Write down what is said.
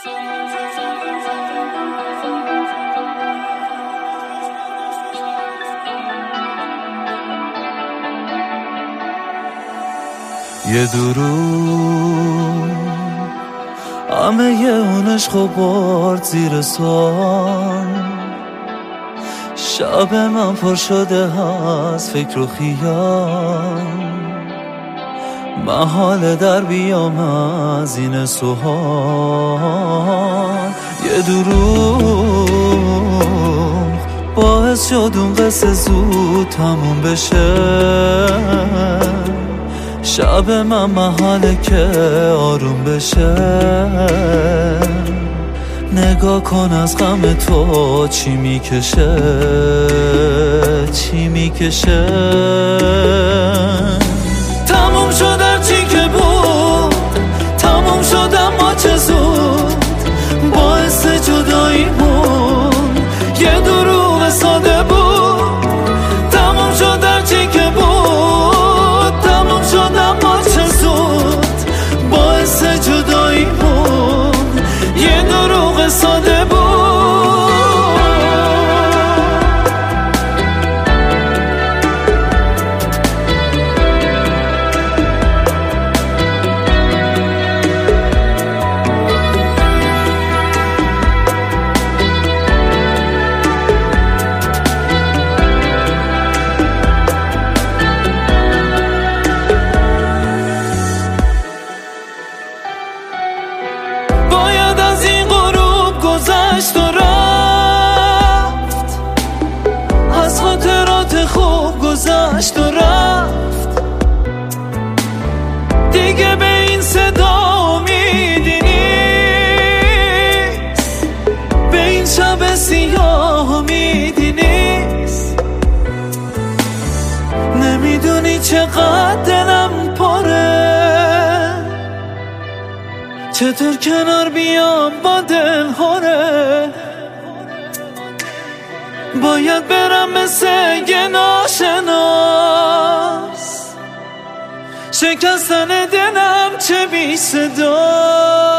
یه دروغ همه اون عشقو برد زیر سوال، شب من پر شده از فکر و خیال، محاله در بیام از این سوال. یه دروغ باعث شد اون قصه زود تموم بشه، شب من محاله که آروم بشه. نگاه کن از غم تو چی میکشه، چی میکشه. تموم شد هرچی که بود، تموم شد اما چه زود، باعث جداییمون یه دروغ ساده بود. تموم شد هرچی که بود، تموم شد اما چه زود، باعث جداییمون یه دروغ ساده بود. باید از این غروب گذشت و رفت، از خاطرات خوب گذشت و رفت. دیگه به این صدا امیدی نیست، به این شب سیاه امیدی نیست. نمیدونی چقدر دلم پره، چطور کنار بیام با دل هره. باید برم مثل یه ناشناس، شکستن دلم چه بی صدا.